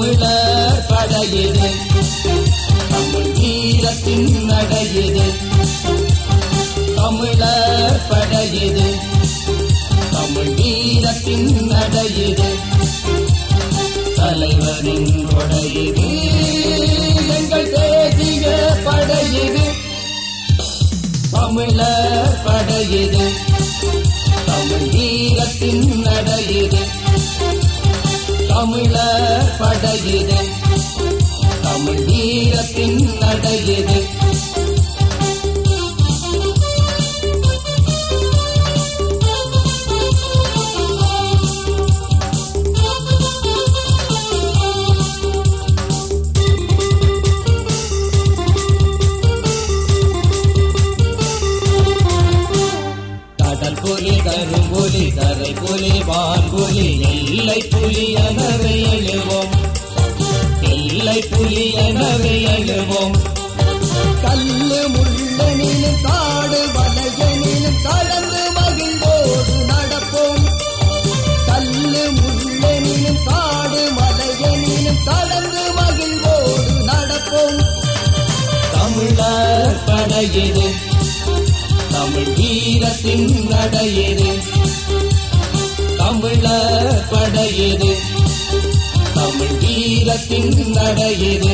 தமிழர் படையது, தமிழ் வீரத்தின் நடையது. தமிழர் படையது, தமிழ் வீரத்தின் நடையது. தலைவரின் கொடையது, எங்கள் தேசிய படையது. தமிழர் படையது, தமிழ் வீரத்தின் நடையது. தமிழர் படையது, தமிழ் வீரத்தின் நடையது. புலி கரும்புலி தரை புலி வான்புலி எல்லை புலி எனவே எழுவோம், எல்லை புலி எனவே எழுவோம். கல்லு முள்ளனிலும் காடு வளையனிலும் கடந்து மகிழ்ந்தோடு நடப்போம். கல்லு முள்ளனிலும் காடு வளையனிலும் கடந்து மகிழ்ந்தோடு நடப்போம். தமிழர் படையது, தமிழ் வீரத்தின் நடையது. தமிழர் படையது, தமிழ் வீரத்தின் நடையது.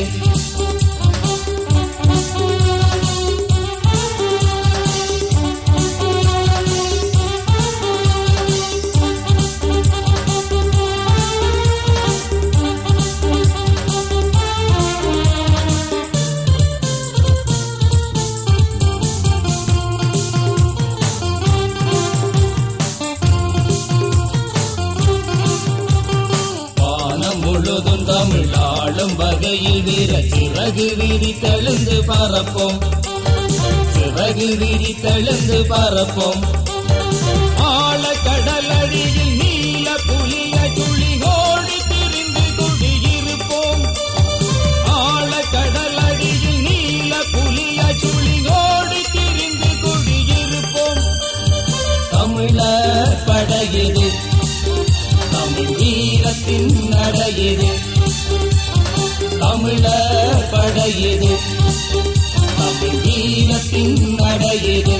முழுதும் தமிழாளும் வகையில் வீர சிறகு விரித்தெழுந்து பறப்போம், சிறகு விரித்தெழுந்து பறப்போம். ஆழ கடலடியில் நீல புலிய துளிகோடி திரிந்து குடியிருப்போம். ஆழ கடலடியில் நீல புலிய துளிகோடி திரிந்து குடியிருப்போம். தமிழர் படையது, தமிழ் வீரத்தின் நடையது. தமிழர் படையது, தமிழ் வீரத்தின் நடையது.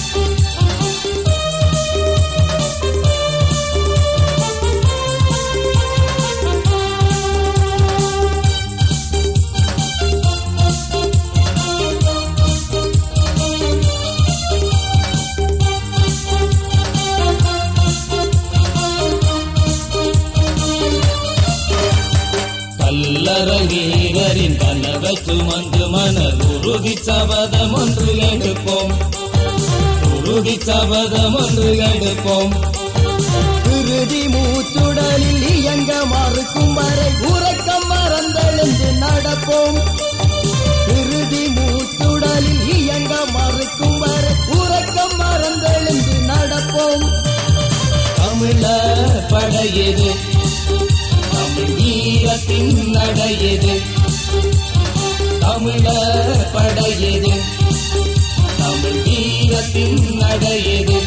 கல்லற வீரரின் கனவை சுமந்து மன உறுதி சபதம் ஒன்று எடுப்போம், உறுதி சபதம் ஒன்று எடுப்போம். இறுதி மூச்சுடலில் இயங்க மறுக்கும் வரை உறக்கம் மறந்தெழுந்து நடப்போம். இறுதி மூச்சுடலில் இயங்க மறுக்கும் வரை உறக்கம் மறந்தெழுந்து நடப்போம். தமிழர் படையது, தமிழ் வீரத்தின் நடையது. தமிழர் படையது, தமிழ் வீரத்தின் நடையது.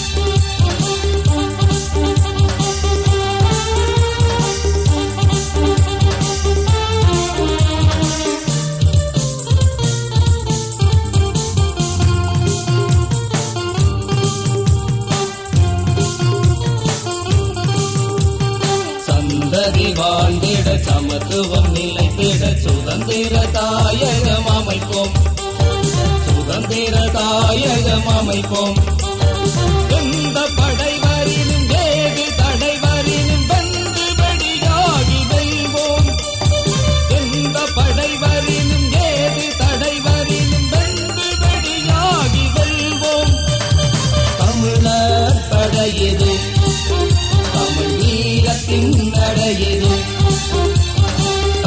சந்ததி வாழ்ந்திட சமத்துவம் நிலைத்திட சுதந்திர தாயகம் அமைப்போம், சுதந்திர தாயகம் அமைப்போம். எந்த படைவரிலும் ஏது தடைவரிலும் வென்று வெடியாகி வெல்வோம். எந்த படைவரிலும் ஏது தடைவரிலும் வென்று வெடியாகி வெல்வோம். தமிழர் படையது, தமிழ் வீரத்தின் நடையது.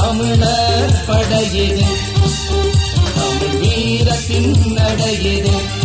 தமிழர் படையது, தமிழ் வீரத்தின் நடையது.